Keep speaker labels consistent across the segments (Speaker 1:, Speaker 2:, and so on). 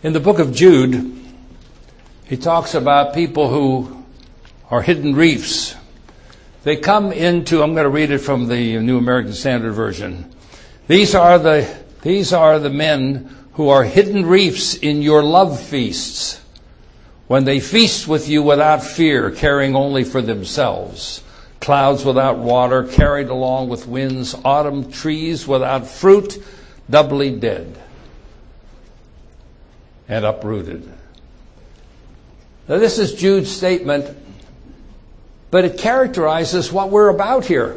Speaker 1: In the book of Jude, he talks about people who are hidden reefs. They come into, I'm going to read it from the New American Standard Version. These are the men who are hidden reefs in your love feasts, when they feast with you without fear, caring only for themselves. Clouds without water, carried along with winds, autumn trees without fruit, doubly dead and uprooted. Now this is Jude's statement, but it characterizes what we're about here.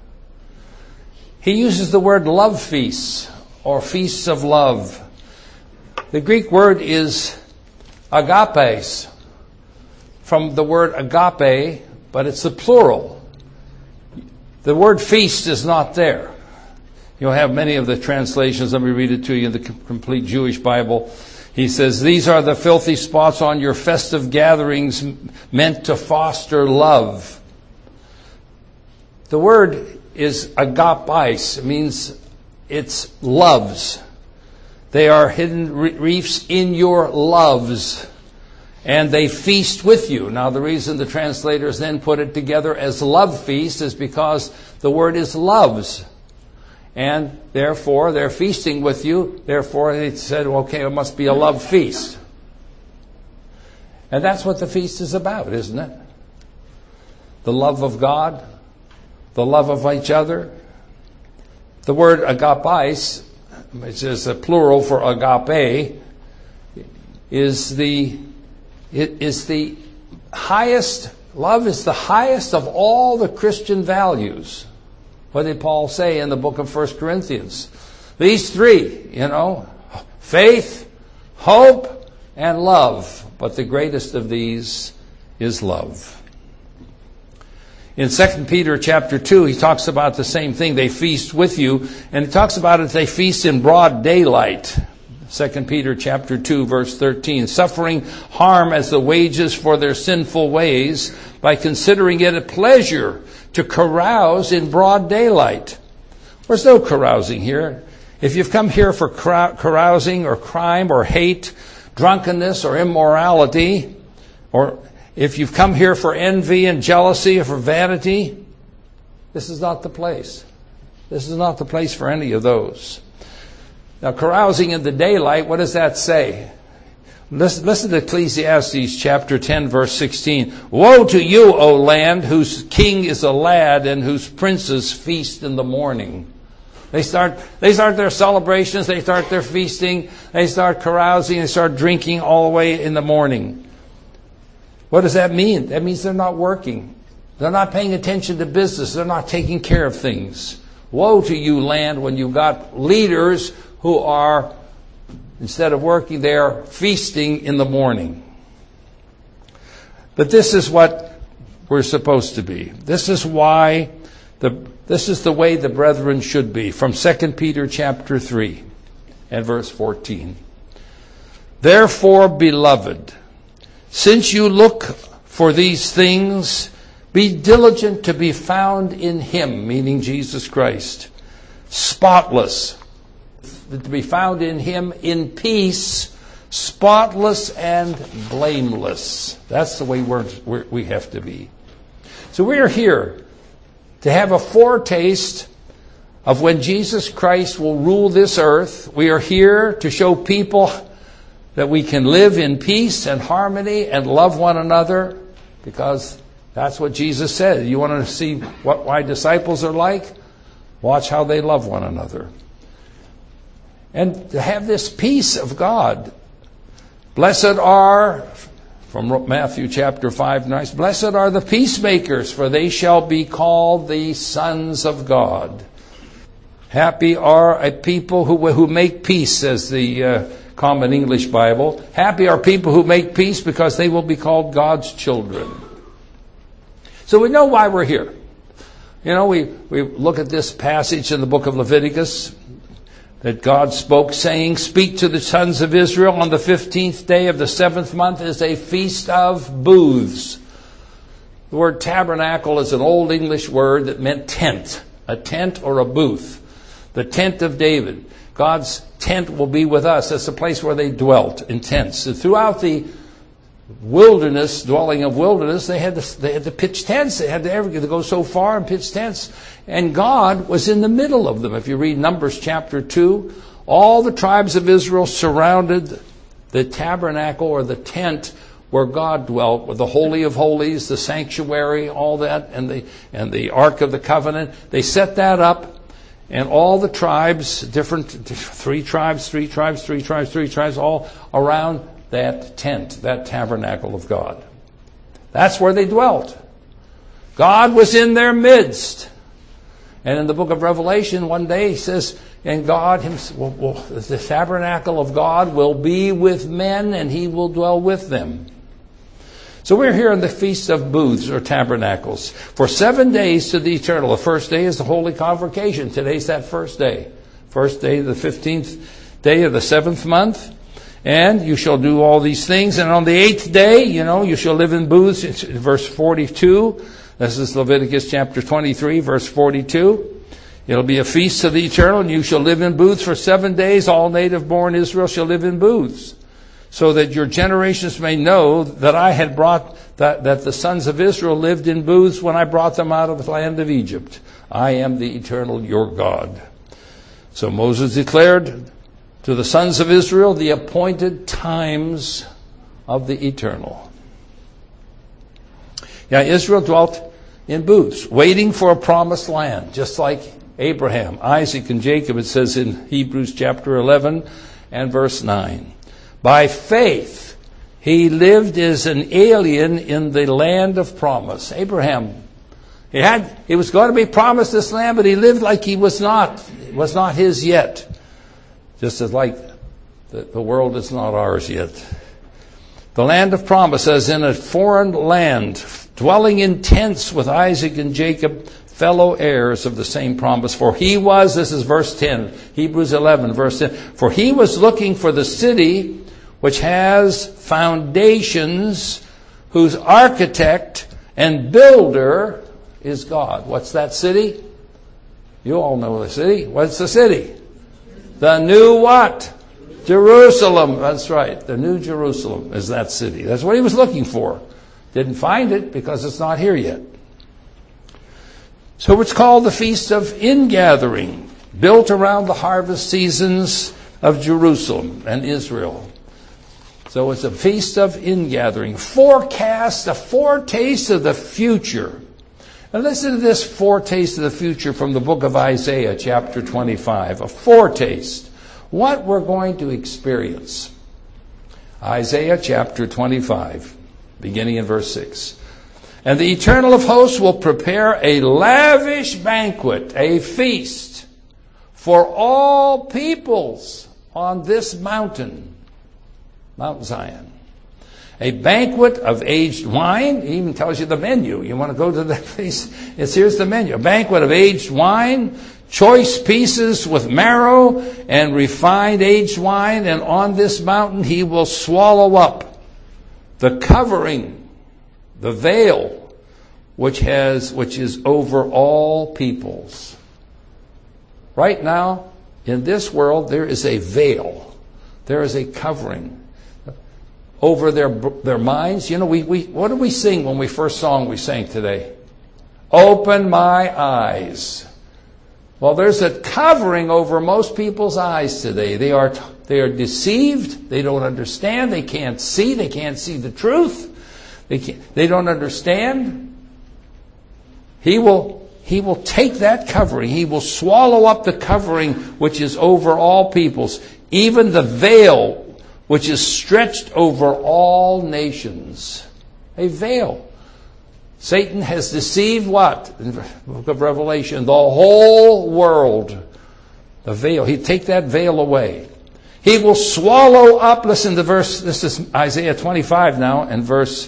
Speaker 1: He uses the word love feasts or feasts of love. The Greek word is agapes, from the word agape, but it's the plural. The word feast is not there. You'll have many of the translations. Let me read it to you in the Complete Jewish Bible. He says, these are the filthy spots on your festive gatherings meant to foster love. The word is agapes. It means it's loves. They are hidden reefs in your loves, and they feast with you. Now, the reason the translators then put it together as love feast is because the word is loves. And therefore, they're feasting with you. Therefore, they said, okay, it must be a love feast. And that's what the feast is about, isn't it? The love of God, the love of each other. The word agapes, which is a plural for agape, is the highest. Love is the highest of all the Christian values. What did Paul say in the book of 1 Corinthians? These three, faith, hope, and love. But the greatest of these is love. In 2 Peter chapter 2, he talks about the same thing. They feast with you. And he talks about it, they feast in broad daylight. 2 Peter chapter 2, verse 13. Suffering harm as the wages for their sinful ways, by considering it a pleasure to carouse in broad daylight. There's no carousing here. If you've come here for carousing or crime or hate, drunkenness or immorality, or if you've come here for envy and jealousy or for vanity, this is not the place. This is not the place for any of those. Now, carousing in the daylight, what does that say? Listen to Ecclesiastes chapter 10, verse 16. Woe to you, O land, whose king is a lad and whose princes feast in the morning. They start their celebrations, they start their feasting, they start carousing, they start drinking all the way in the morning. What does that mean? That means they're not working. They're not paying attention to business. They're not taking care of things. Woe to you, land, when you've got leaders who are, instead of working, they are feasting in the morning. But this is what we're supposed to be. This is why this is the way the brethren should be. From 2 Peter chapter 3 and verse 14. Therefore, beloved, since you look for these things, be diligent to be found in Him, meaning Jesus Christ, spotless, to be found in Him in peace, spotless and blameless. That's the way we have to be. So we are here to have a foretaste of when Jesus Christ will rule this earth. We are here to show people that we can live in peace and harmony and love one another, because that's what Jesus said. You want to see what my disciples are like? Watch how they love one another. And to have this peace of God. Blessed are, from Matthew chapter 5, nice, blessed are the peacemakers, for they shall be called the sons of God. Happy are a people who make peace, says the Common English Bible. Happy are people who make peace, because they will be called God's children. So we know why we're here. We look at this passage in the book of Leviticus that God spoke, saying, speak to the sons of Israel, on the 15th day of the 7th month is a feast of booths. The word tabernacle is an old English word that meant tent, a tent or a booth. The tent of David. God's tent will be with us. That's the place where they dwelt in tents. And throughout the dwelling of wilderness, they had to pitch tents. They had to go so far and pitch tents. And God was in the middle of them. If you read Numbers chapter 2, all the tribes of Israel surrounded the tabernacle or the tent where God dwelt, with the Holy of Holies, the sanctuary, all that, and the Ark of the Covenant. They set that up, and all the tribes, three tribes, all around that tent, that tabernacle of God. That's where they dwelt. God was in their midst. And in the book of Revelation, one day he says, and God himself, the tabernacle of God will be with men, and he will dwell with them. So we're here on the Feast of Booths or Tabernacles. For 7 days to the eternal. The first day is the Holy Convocation. Today's that first day. First day, the 15th day of the 7th month. And you shall do all these things. And on the 8th day, you shall live in booths. It's verse 42. This is Leviticus chapter 23, verse 42. It'll be a feast to the eternal, and you shall live in booths for 7 days. All native-born Israel shall live in booths, so that your generations may know that I had brought that the sons of Israel lived in booths when I brought them out of the land of Egypt. I am the eternal your God. So Moses declared to the sons of Israel the appointed times of the eternal. Yeah, Israel dwelt in booths, waiting for a promised land, just like Abraham, Isaac, and Jacob, it says in Hebrews chapter 11 and verse 9. By faith, he lived as an alien in the land of promise. Abraham, he was going to be promised this land, but he lived like it was not his yet. Just as like the world is not ours yet. The land of promise, as in a foreign land, dwelling in tents with Isaac and Jacob, fellow heirs of the same promise. For he was, this is verse 10, Hebrews 11, verse 10, for he was looking for the city which has foundations, whose architect and builder is God. What's that city? You all know the city. What's the city? The new what? Jerusalem. That's right. The new Jerusalem is that city. That's what he was looking for. Didn't find it because it's not here yet. So it's called the Feast of Ingathering, built around the harvest seasons of Jerusalem and Israel. So it's a Feast of Ingathering. Forecast, a foretaste of the future. And listen to this foretaste of the future from the book of Isaiah, chapter 25. A foretaste. What we're going to experience. Isaiah chapter 25, beginning in verse 6. And the Eternal of hosts will prepare a lavish banquet, a feast, for all peoples on this mountain, Mount Zion. A banquet of aged wine. It even tells you the menu. You want to go to that place? Here's the menu. A banquet of aged wine, choice pieces with marrow and refined aged wine. And on this mountain he will swallow up the covering, the veil, which is over all peoples. Right now, in this world, there is a veil. There is a covering over their minds. You know, what did we sing when we first sang today? Open my eyes. Well, there's a covering over most people's eyes today. They are deceived. They don't understand. They can't see. They can't see the truth. They don't understand. He will take that covering. He will swallow up the covering which is over all peoples, even the veil which is stretched over all nations. A veil. Satan has deceived what? In the book of Revelation, the whole world. The veil. He'd take that veil away. He will swallow up, listen to verse, this is Isaiah 25 now, and verse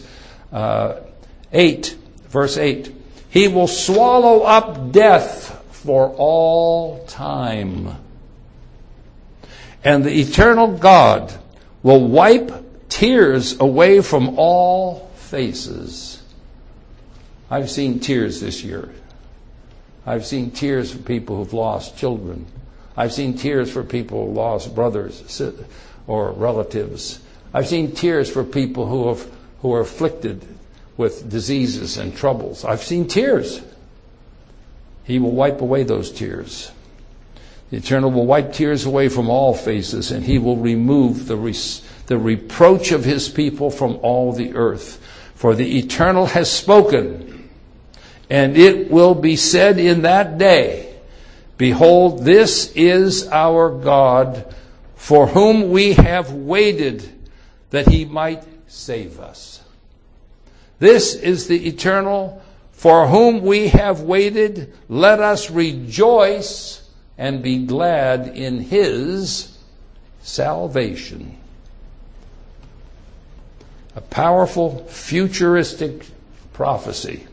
Speaker 1: 8. Verse 8. He will swallow up death for all time. And the eternal God will wipe tears away from all faces. I've seen tears this year. I've seen tears from people who've lost children. I've seen tears for people who lost brothers or relatives. I've seen tears for people who are afflicted with diseases and troubles. I've seen tears. He will wipe away those tears. The Eternal will wipe tears away from all faces, and He will remove the reproach of His people from all the earth. For the Eternal has spoken, and it will be said in that day, behold, this is our God, for whom we have waited, that He might save us. This is the Eternal, for whom we have waited. Let us rejoice and be glad in His salvation. A powerful futuristic prophecy.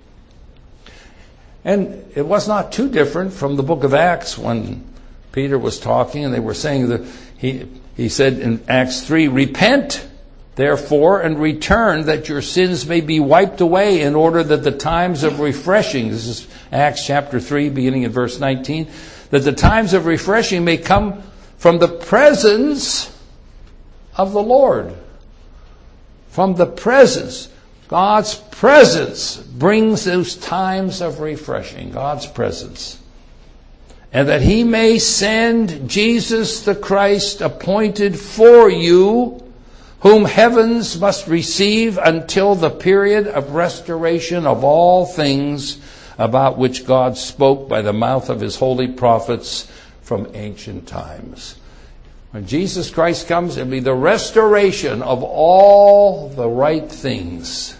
Speaker 1: And it was not too different from the book of Acts when Peter was talking and they were saying that he said in Acts 3, repent therefore and return that your sins may be wiped away in order that the times of refreshing, this is Acts chapter 3 beginning in verse 19, that the times of refreshing may come from the presence of the Lord. From the presence. God's presence brings those times of refreshing. God's presence. And that He may send Jesus the Christ appointed for you, whom heavens must receive until the period of restoration of all things about which God spoke by the mouth of His holy prophets from ancient times. When Jesus Christ comes, it will be the restoration of all the right things.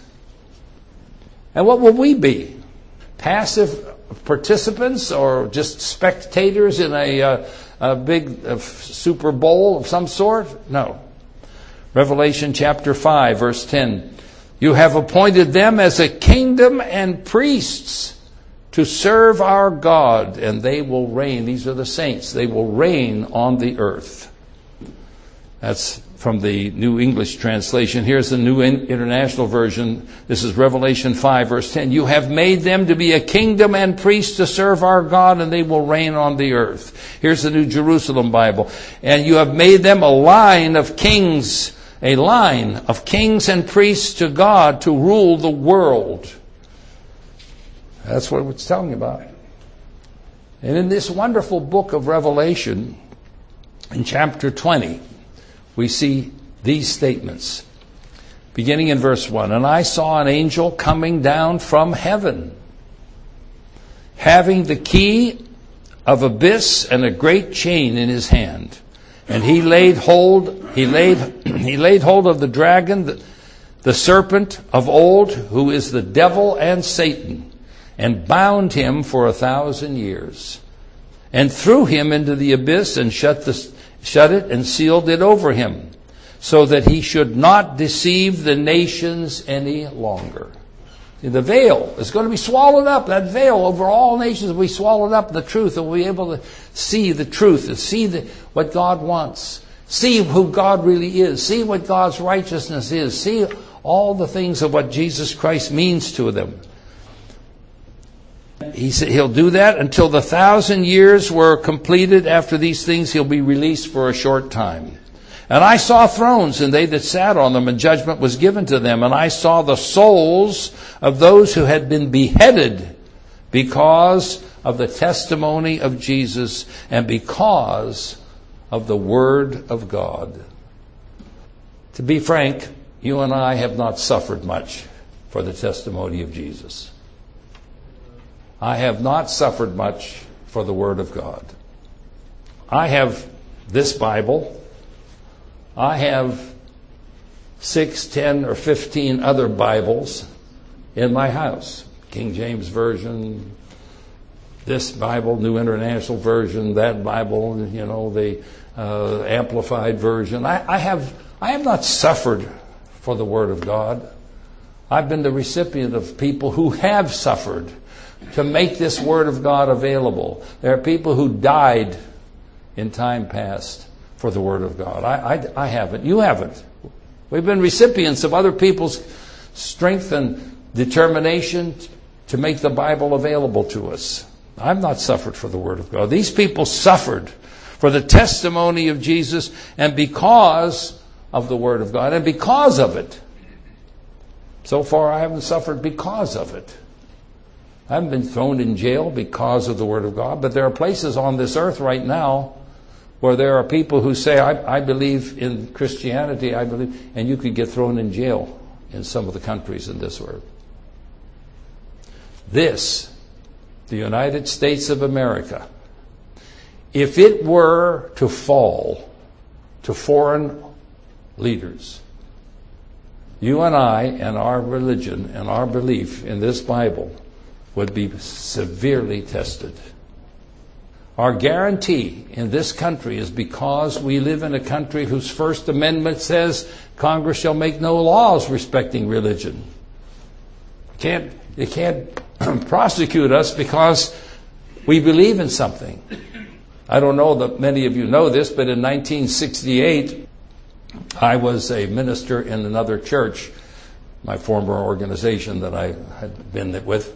Speaker 1: And what will we be? Passive participants or just spectators in a big Super Bowl of some sort? No. Revelation chapter 5, verse 10. You have appointed them as a kingdom and priests to serve our God, and they will reign. These are the saints. They will reign on the earth. That's from the New English translation. Here's the New International Version. This is Revelation 5, verse 10. You have made them to be a kingdom and priests to serve our God, and they will reign on the earth. Here's the New Jerusalem Bible. And you have made them a line of kings and priests to God to rule the world. That's what it's telling about. And in this wonderful book of Revelation, in chapter 20, we see these statements. Beginning in verse 1, and I saw an angel coming down from heaven, having the key of abyss and a great chain in his hand. And he laid hold of the dragon, the serpent of old, who is the devil and Satan, and bound him for 1,000 years, and threw him into the abyss, and shut it and sealed it over him, so that he should not deceive the nations any longer. The veil is going to be swallowed up. That veil over all nations will be swallowed up. The truth, and we'll be able to see the truth, and see what God wants. See who God really is. See what God's righteousness is. See all the things of what Jesus Christ means to them. He said he'll do that until the 1,000 years were completed. After these things, he'll be released for a short time. And I saw thrones, and they that sat on them, and judgment was given to them. And I saw the souls of those who had been beheaded because of the testimony of Jesus and because of the Word of God. To be frank, you and I have not suffered much for the testimony of Jesus. I have not suffered much for the Word of God. I have this Bible. I have 6, 10, or 15 other Bibles in my house. King James Version, this Bible, New International Version, that Bible, the Amplified Version. I have not suffered for the Word of God. I've been the recipient of people who have suffered to make this Word of God available. There are people who died in time past for the Word of God. I haven't. You haven't. We've been recipients of other people's strength and determination to make the Bible available to us. I've not suffered for the Word of God. These people suffered for the testimony of Jesus and because of the Word of God and because of it. So far, I haven't suffered because of it. I haven't been thrown in jail because of the Word of God, but there are places on this earth right now where there are people who say, I believe in Christianity, and you could get thrown in jail in some of the countries in this world. This, the United States of America, if it were to fall to foreign leaders, you and I and our religion and our belief in this Bible would be severely tested. Our guarantee in this country is because we live in a country whose First Amendment says Congress shall make no laws respecting religion. They can't prosecute us because we believe in something. I don't know that many of you know this, but in 1968, I was a minister in another church, my former organization that I had been with.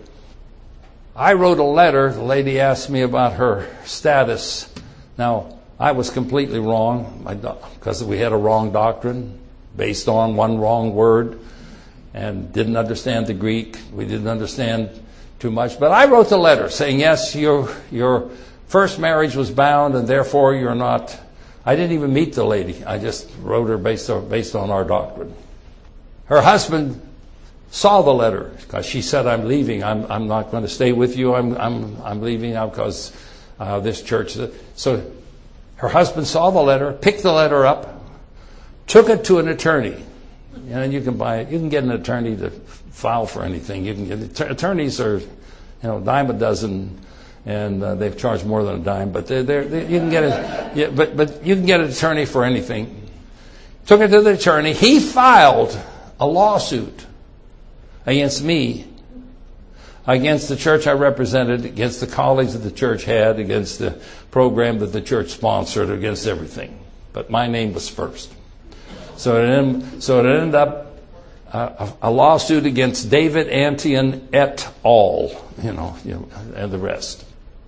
Speaker 1: I wrote a letter. The lady asked me about her status. Now, I was completely wrong because we had a wrong doctrine based on one wrong word and didn't understand the Greek. We didn't understand too much. But I wrote the letter saying, yes, your first marriage was bound and therefore you're not. I didn't even meet the lady. I just wrote her based on our doctrine. Her husband saw the letter because she said, I'm leaving. I'm not going to stay with you. I'm leaving now because this church. So her husband saw the letter, picked the letter up, took it to an attorney. And you can buy it. You can get an attorney to file for anything. You can get attorneys are, dime a dozen, and they've charged more than a dime. But you can get but you can get an attorney for anything. Took it to the attorney. He filed a lawsuit against me, against the church I represented, against the colleagues that the church had, against the program that the church sponsored, against everything. But my name was first. So it ended up a lawsuit against David Antion et al., and the rest.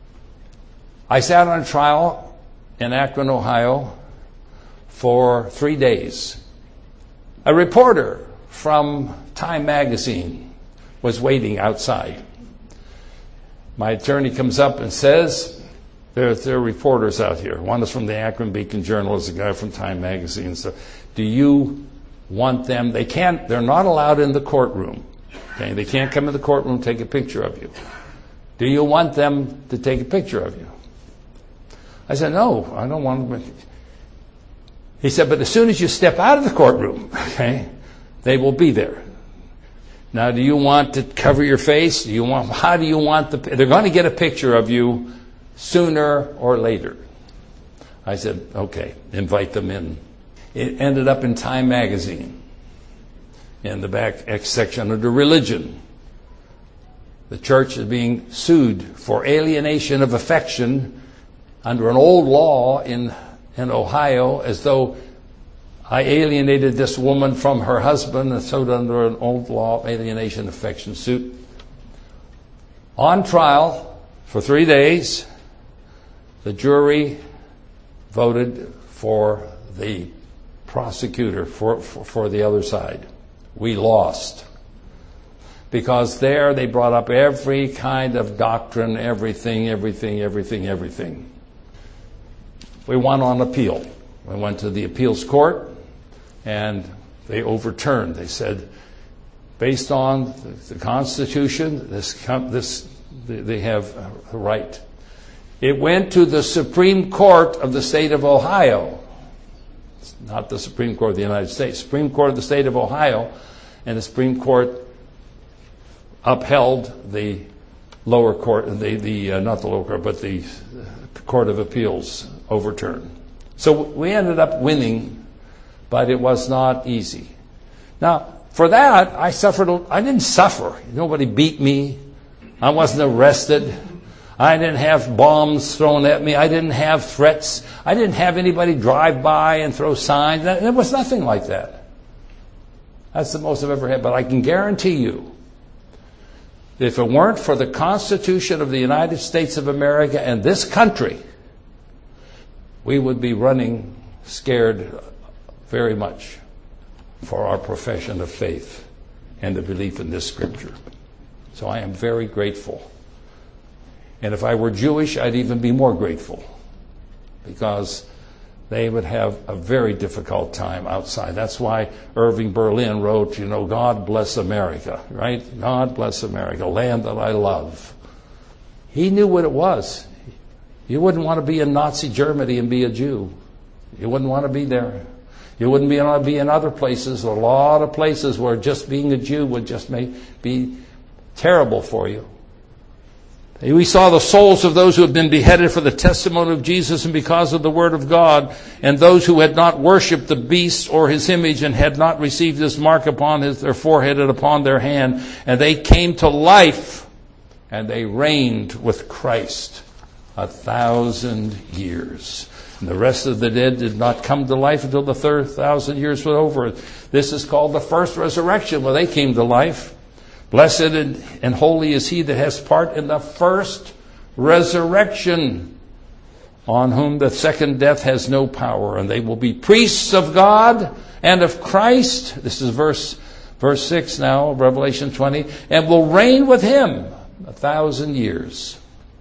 Speaker 1: I sat on trial in Akron, Ohio for 3 days. A reporter from Time magazine was waiting outside. My attorney comes up and says, there are reporters out here. One is from the Akron Beacon Journal, is a guy from Time magazine. So, do you want them? They're not allowed in the courtroom. Okay? They can't come in the courtroom and take a picture of you. Do you want them to take a picture of you? I said, no, I don't want them. He said, but as soon as you step out of the courtroom, okay, they will be there. Now, do you want to cover your face? How do you want they're going to get a picture of you sooner or later. I said, okay, invite them in. It ended up in Time magazine in the back X section under religion. The church is being sued for alienation of affection under an old law in Ohio, as though I alienated this woman from her husband, and so under an old law, alienation of affection suit. On trial for 3 days, the jury voted for the prosecutor, for the other side. We lost. Because there they brought up every kind of doctrine, everything. We won on appeal. We went to the appeals court, and they overturned. They said, based on the Constitution, they have a right. It went to the Supreme Court of the state of Ohio. It's not the Supreme Court of the United States. Supreme Court of the state of Ohio, and the Supreme Court upheld the lower court, not the lower court, but the Court of Appeals overturned. So we ended up winning, but it was not easy. Now, for that, I didn't suffer. Nobody beat me. I wasn't arrested. I didn't have bombs thrown at me. I didn't have threats. I didn't have anybody drive by and throw signs. There was nothing like that. That's the most I've ever had. But I can guarantee you If it weren't for the Constitution of the United States of America and this country, we would be running scared very much for our profession of faith and the belief in this scripture. So I am very grateful. And if I were Jewish, I'd even be more grateful, because they would have a very difficult time outside. That's why Irving Berlin wrote, God bless America, right? God bless America, land that I love. He knew what it was. You wouldn't want to be in Nazi Germany and be a Jew. You wouldn't want to be there. You wouldn't want to be in other places, a lot of places where just being a Jew would just be terrible for you. We saw the souls of those who had been beheaded for the testimony of Jesus and because of the word of God, and those who had not worshipped the beast or his image and had not received his mark upon their forehead and upon their hand. And they came to life, and they reigned with Christ 1,000 years. And the rest of the dead did not come to life until the 1,000 years were over. This is called the first resurrection, where they came to life. Blessed and holy is he that has part in the first resurrection, on whom the second death has no power. And they will be priests of God and of Christ. This is verse 6 now, Revelation 20. And will reign with him 1,000 years.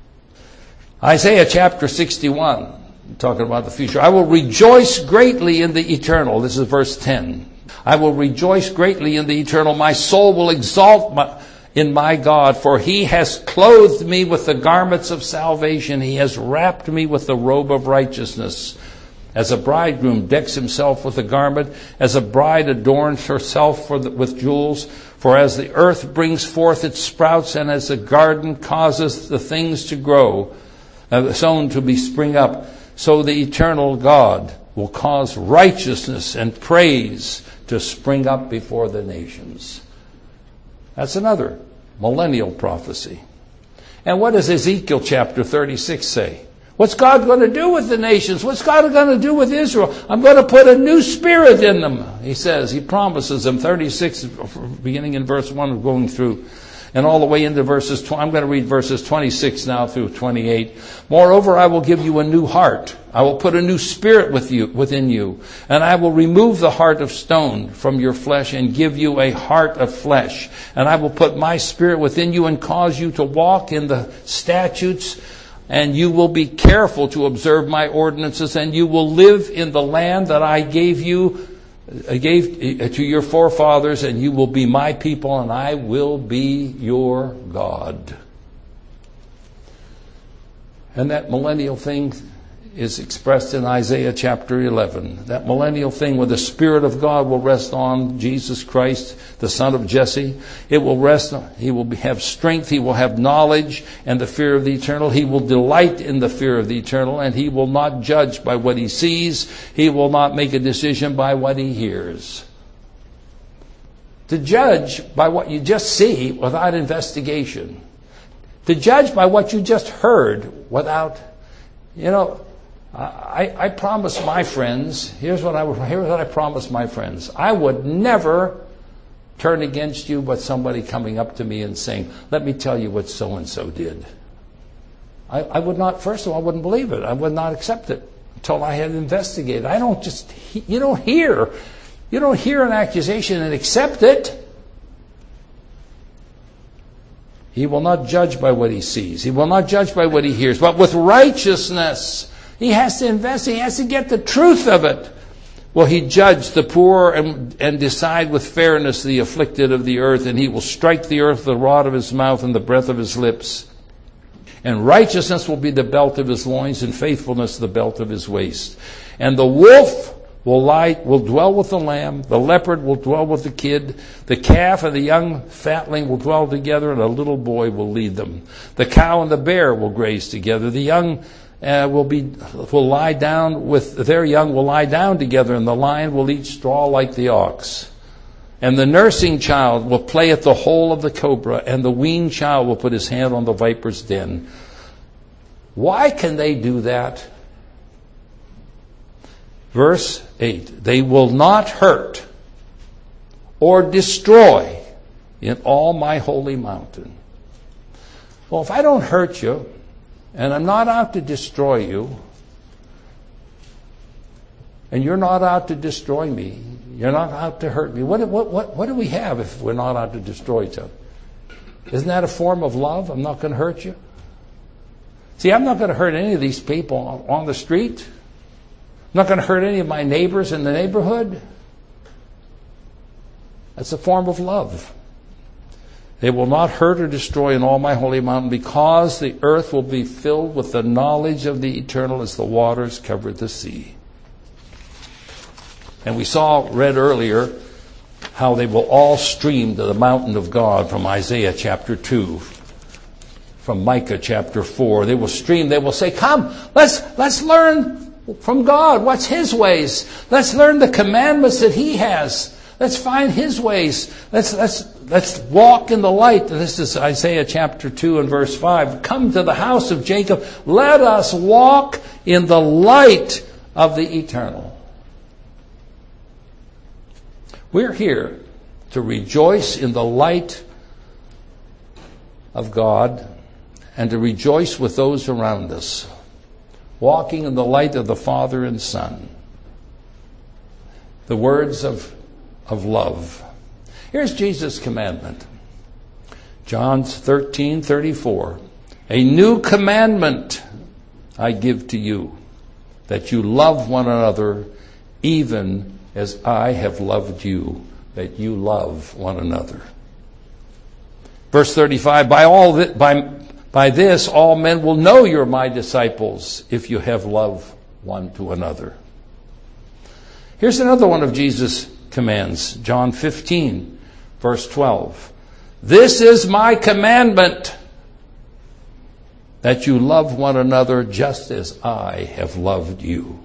Speaker 1: Isaiah chapter 61, talking about the future. I will rejoice greatly in the eternal. This is verse 10. I will rejoice greatly in the eternal. My soul will exalt in my God, for he has clothed me with the garments of salvation. He has wrapped me with the robe of righteousness. As a bridegroom decks himself with a garment, as a bride adorns herself with jewels. For as the earth brings forth its sprouts, and as the garden causes the things to grow, sown to be spring up, so the eternal God will cause righteousness and praise to spring up before the nations. That's another millennial prophecy. And what does Ezekiel chapter 36 say? What's God going to do with the nations? What's God going to do with Israel? I'm going to put a new spirit in them, he says. He promises them. 36, beginning in verse 1, going through, and all the way into verses 20. I'm going to read verses 26 now through 28. Moreover, I will give you a new heart. I will put a new spirit within you, and I will remove the heart of stone from your flesh and give you a heart of flesh. And I will put my spirit within you and cause you to walk in the statutes, and you will be careful to observe my ordinances, and you will live in the land that I gave to your forefathers, and you will be my people, and I will be your God. And that millennial thing is expressed in Isaiah chapter 11. That millennial thing where the Spirit of God will rest on Jesus Christ, the son of Jesse. It will rest on, he will have strength, he will have knowledge and the fear of the eternal. He will delight in the fear of the eternal, and he will not judge by what he sees. He will not make a decision by what he hears. To judge by what you just see without investigation. To judge by what you just heard without, I promise my friends, here's what I promise my friends. I would never turn against you by somebody coming up to me and saying, let me tell you what so-and-so did. I would not, first of all, I wouldn't believe it. I would not accept it until I had investigated. You don't hear an accusation and accept it. He will not judge by what he sees. He will not judge by what he hears. But with righteousness, he has to invest. He has to get the truth of it. Will he judge the poor and decide with fairness the afflicted of the earth? And he will strike the earth with the rod of his mouth and the breath of his lips. And righteousness will be the belt of his loins, and faithfulness the belt of his waist. And the wolf will dwell with the lamb, the leopard will dwell with the kid, the calf and the young fatling will dwell together, and a little boy will lead them. The cow and the bear will graze together. The young will lie down with their young will lie down together, and the lion will eat straw like the ox. And the nursing child will play at the hole of the cobra, and the weaned child will put his hand on the viper's den. Why can they do that? Verse 8, they will not hurt or destroy in all my holy mountain. Well, if I don't hurt you, and I'm not out to destroy you, and you're not out to destroy me, you're not out to hurt me, what do we have if we're not out to destroy each other? Isn't that a form of love? I'm not going to hurt you. See, I'm not going to hurt any of these people on the street. I'm not going to hurt any of my neighbors in the neighborhood. That's a form of love. They will not hurt or destroy in all my holy mountain, because the earth will be filled with the knowledge of the eternal as the waters cover the sea. And we read earlier, how they will all stream to the mountain of God from Isaiah chapter 2, from Micah chapter 4. They will stream, they will say, come, let's learn from God. What's His ways? Let's learn the commandments that He has. Let's find His ways. Let's walk in the light. This is Isaiah chapter 2 and verse 5. Come to the house of Jacob. Let us walk in the light of the eternal. We're here to rejoice in the light of God and to rejoice with those around us, walking in the light of the Father and Son. The words of love. Here's Jesus' commandment. John 13:34. A new commandment I give to you, that you love one another, even as I have loved you, that you love one another. Verse 35, by this all men will know you're my disciples, if you have love one to another. Here's another one of Jesus' commands. John 15, verse 12. This is my commandment, that you love one another just as I have loved you.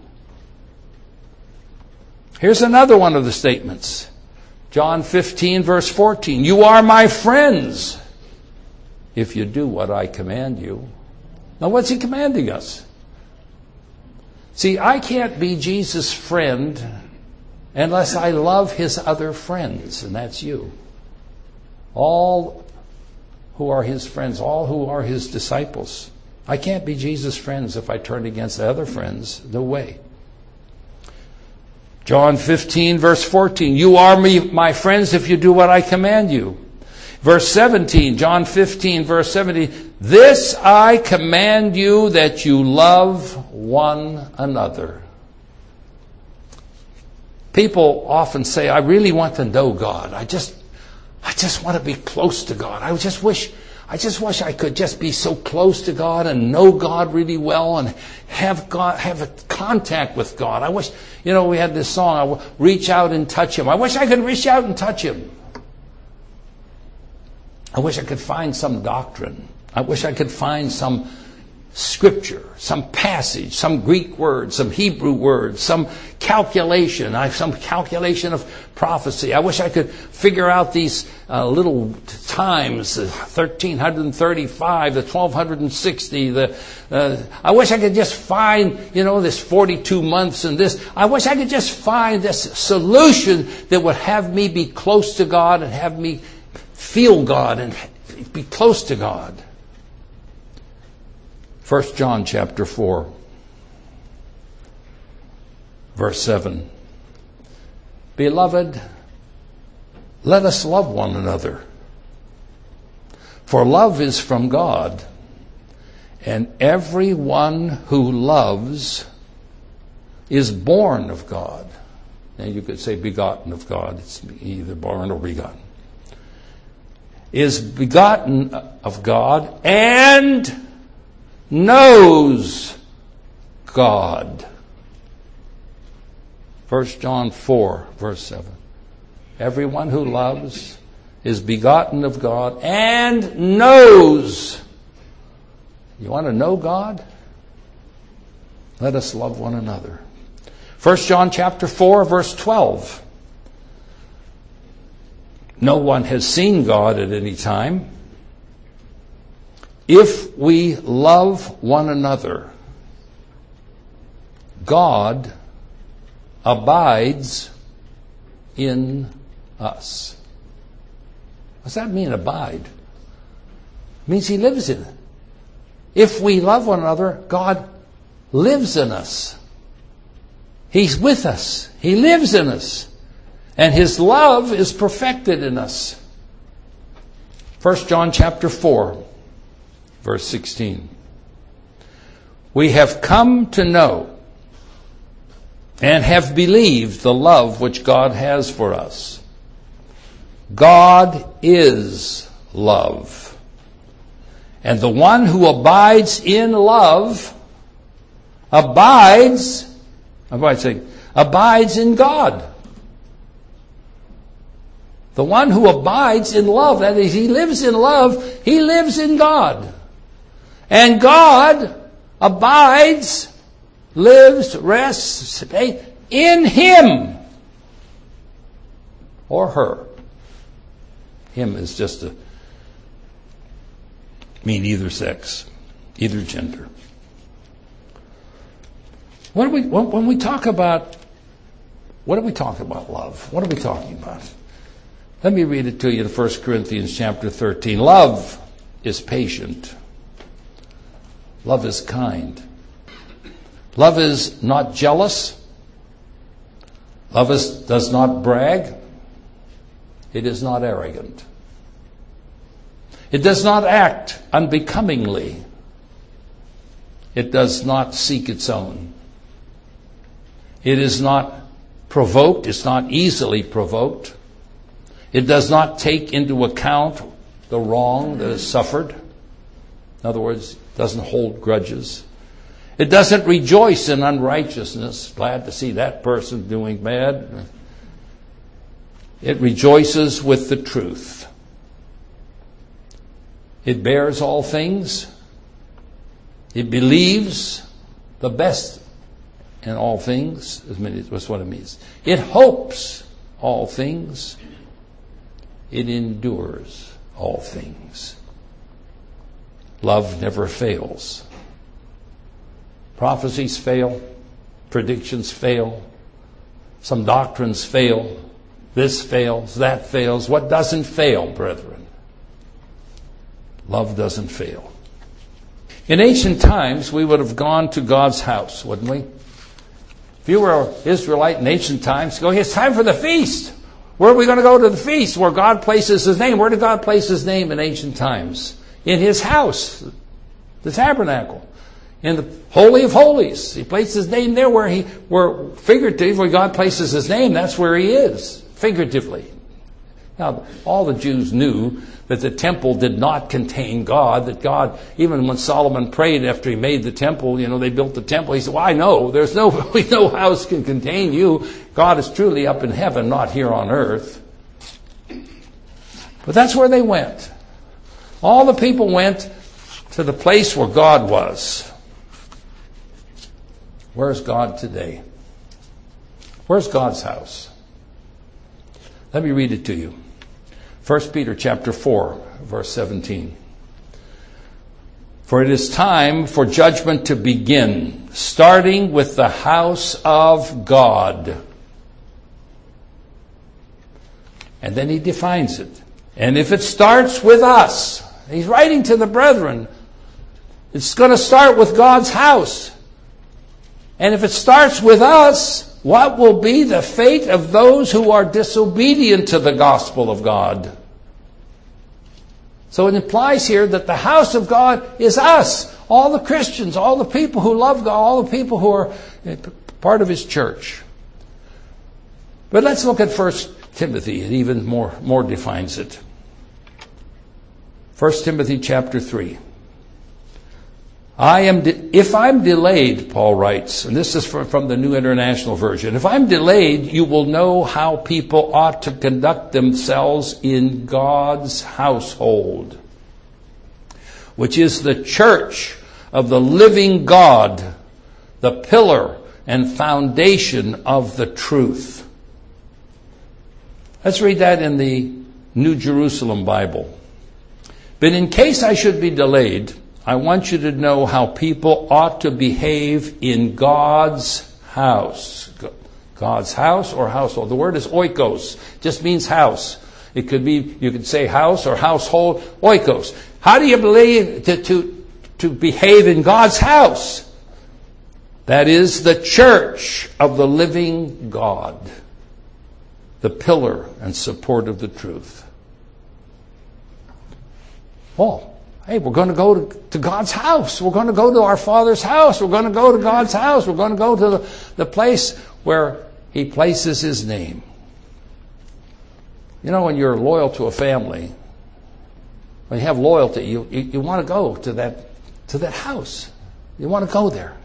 Speaker 1: Here's another one of the statements. John 15, verse 14. You are my friends if you do what I command you. Now, what's He commanding us? See, I can't be Jesus' friend unless I love His other friends, and that's you. All who are His friends, all who are His disciples. I can't be Jesus' friends if I turn against the other friends. No way. John 15, verse 14. You are my friends if you do what I command you. Verse 17, John 15, verse 17. This I command you, that you love one another. People often say, I really want to know God. I just want to be close to God. I just wish I could just be so close to God and know God really well and have a contact with God. I wish, we had this song, I reach out and touch Him. I wish I could reach out and touch Him. I wish I could find some doctrine. I wish I could find some scripture, some passage, some Greek word, some Hebrew word, some calculation of prophecy. I wish I could figure out these little times, 1335, the 1260, I wish I could just find, this 42 months and this. I wish I could just find this solution that would have me be close to God and have me feel God and be close to God. 1 John chapter 4, verse 7. Beloved, let us love one another. For love is from God, and everyone who loves is born of God. Now you could say begotten of God. It's either born or begotten. Is begotten of God and knows God. 1 John 4, verse 7. Everyone who loves is begotten of God and knows. You want to know God? Let us love one another. 1 John chapter 4, verse 12. No one has seen God at any time. If we love one another, God abides in us. What does that mean, abide? It means He lives in it. If we love one another, God lives in us. He's with us. He lives in us. And His love is perfected in us. 1 John chapter 4, verse 16. We have come to know and have believed the love which God has for us. God is love. And the one who abides in love abides in God. The one who abides in love, that is, he lives in love, he lives in God. And God abides, lives, rests in him or her. Him is just to mean either sex, either gender. When we talk about love? What are we talking about? Let me read it to you in 1 Corinthians chapter 13. Love is patient. Love is kind. Love is not jealous. Love does not brag. It is not arrogant. It does not act unbecomingly. It does not seek its own. It is not provoked. It's not easily provoked. It does not take into account the wrong that is suffered. In other words, it doesn't hold grudges. It doesn't rejoice in unrighteousness. Glad to see that person doing bad. It rejoices with the truth. It bears all things. It believes the best in all things. That's what it means. It hopes all things. It endures all things. Love never fails. Prophecies fail. Predictions fail. Some doctrines fail. This fails. That fails. What doesn't fail, brethren? Love doesn't fail. In ancient times, we would have gone to God's house, wouldn't we? If you were an Israelite in ancient times, go, it's time for the feast. Where are we going to go to the feast? Where God places His name. Where did God place His name in ancient times? In His house, the tabernacle, in the Holy of Holies. He placed His name there where figuratively God places His name. That's where He is, figuratively. Now, all the Jews knew that the temple did not contain God, that God, even when Solomon prayed after he made the temple, they built the temple, he said, well, I know, no house can contain you. God is truly up in heaven, not here on earth. But that's where they went. All the people went to the place where God was. Where's God today? Where's God's house? Let me read it to you. 1 Peter chapter 4, verse 17. For it is time for judgment to begin, starting with the house of God. And then he defines it. And if it starts with us, he's writing to the brethren, it's going to start with God's house. And if it starts with us, what will be the fate of those who are disobedient to the gospel of God? So it implies here that the house of God is us, all the Christians, all the people who love God, all the people who are part of His church. But let's look at 1 Timothy. It even more defines it. 1 Timothy chapter 3. If I'm delayed, Paul writes, and this is from the New International Version, if I'm delayed, you will know how people ought to conduct themselves in God's household, which is the church of the living God, the pillar and foundation of the truth. Let's read that in the New Jerusalem Bible. But in case I should be delayed, I want you to know how people ought to behave in God's house. God's house or household. The word is oikos. Just means house. It could be, you could say house or household. Oikos. How do you believe to behave in God's house? That is the church of the living God, the pillar and support of the truth. Oh, hey, we're going to go to God's house. We're going to go to our Father's house. We're going to go to God's house. We're going to go to the place where He places His name. You know, when you're loyal to a family, when you have loyalty, you want to go to that house. You want to go there.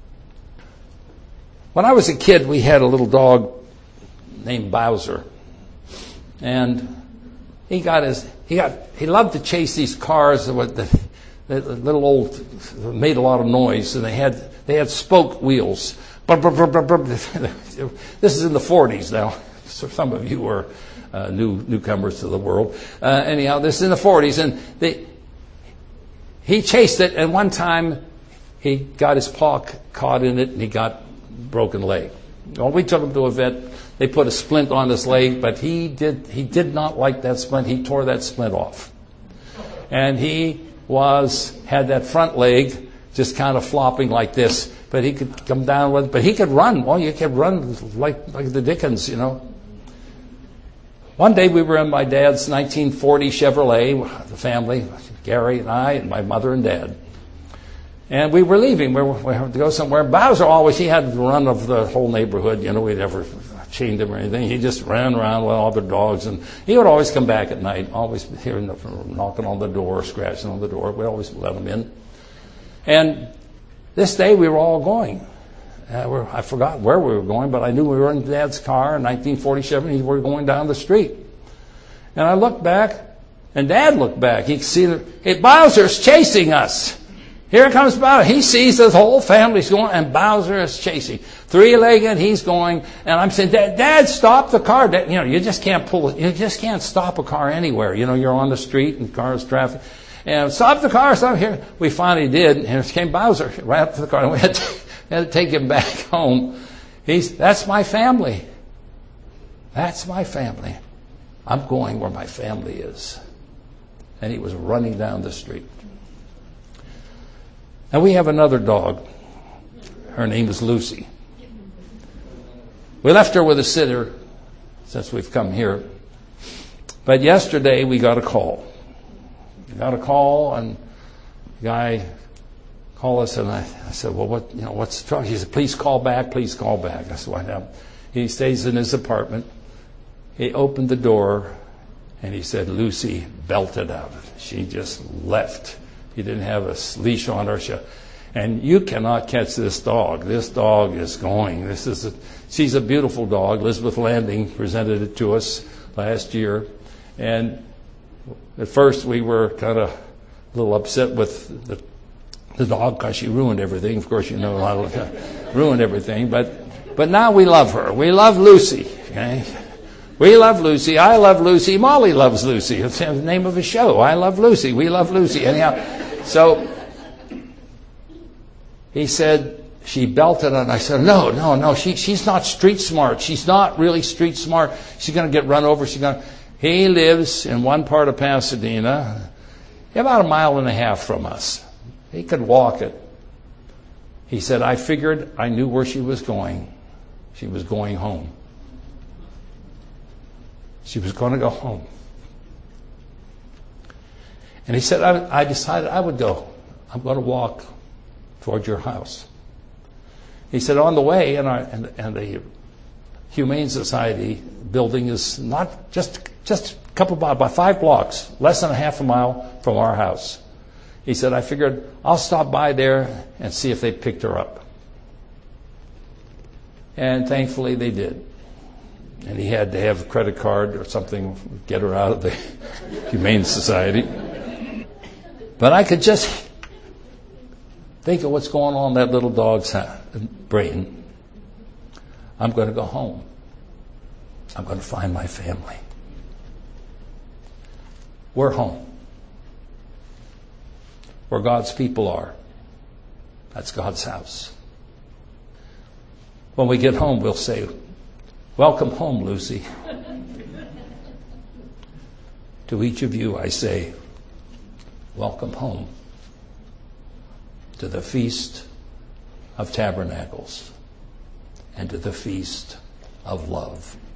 Speaker 1: When I was a kid, we had a little dog named Bowser, and he loved to chase these cars with the little old, made a lot of noise, and they had spoke wheels. This is in the 40s now. So some of you are newcomers to the world. Anyhow, this is in the 40s, and he chased it, and one time he got his paw caught in it, and he got broken leg. Well, we took him to a vet. They put a splint on his leg, but he did not like that splint. He tore that splint off. And he had that front leg just kind of flopping like this, but he could come down with it. But he could run. Well, you could run like the Dickens, you know. One day we were in my dad's 1940 Chevrolet, the family, Gary and I and my mother and dad. And we were leaving. We had to go somewhere. Bowser he had the run of the whole neighborhood. You know, we'd never chained him or anything. He just ran around with all the dogs. And he would always come back at night, always hearing knocking on the door, scratching on the door. We'd always let him in. And this day we were all going. I forgot where we were going, but I knew we were in Dad's car in 1947. We were going down the street. And I looked back, and Dad looked back. He could see Bowser's chasing us. Here comes Bowser. He sees the whole family's going, and Bowser is chasing. Three-legged, he's going. And I'm saying, Dad, stop the car. Dad, you know, you just can't pull it. You just can't stop a car anywhere. You know, you're on the street and cars, traffic. And stop the car, stop here. We finally did. And here came Bowser right up to the car. And we had to take him back home. That's my family. That's my family. I'm going where my family is. And he was running down the street. And we have another dog. Her name is Lucy. We left her with a sitter since we've come here. But yesterday we got a call. We got a call, and the guy called us, and I said, well, what's the trouble? He said, please call back, please call back. I said, why not? He stays in his apartment. He opened the door, and he said, Lucy belted out. She just left. He didn't have a leash on her. And you cannot catch this dog. This dog is going. She's a beautiful dog. Elizabeth Landing presented it to us last year. And at first we were kind of a little upset with the dog because she ruined everything. Of course, you know, ruined everything. But now we love her. We love Lucy. Okay? We love Lucy. I love Lucy. Molly loves Lucy. It's the name of a show. I love Lucy. We love Lucy. Anyhow, so he said she belted, and I said, no. She's not street smart. She's not really street smart. She's going to get run over. He lives in one part of Pasadena, about 1.5 miles from us. He could walk it. He said, I figured I knew where she was going. She was going home. She was going to go home. And he said, I decided I would go. I'm going to walk toward your house. He said, on the way, and the Humane Society building is not just a couple of about 5 blocks, less than half a mile from our house. He said, I figured I'll stop by there and see if they picked her up. And thankfully they did. And he had to have a credit card or something, get her out of the Humane Society. But I could just think of what's going on in that little dog's brain. I'm going to go home. I'm going to find my family. We're home. Where God's people are. That's God's house. When we get home, we'll say, welcome home, Lucy. To each of you, I say, welcome home to the Feast of Tabernacles and to the Feast of Love.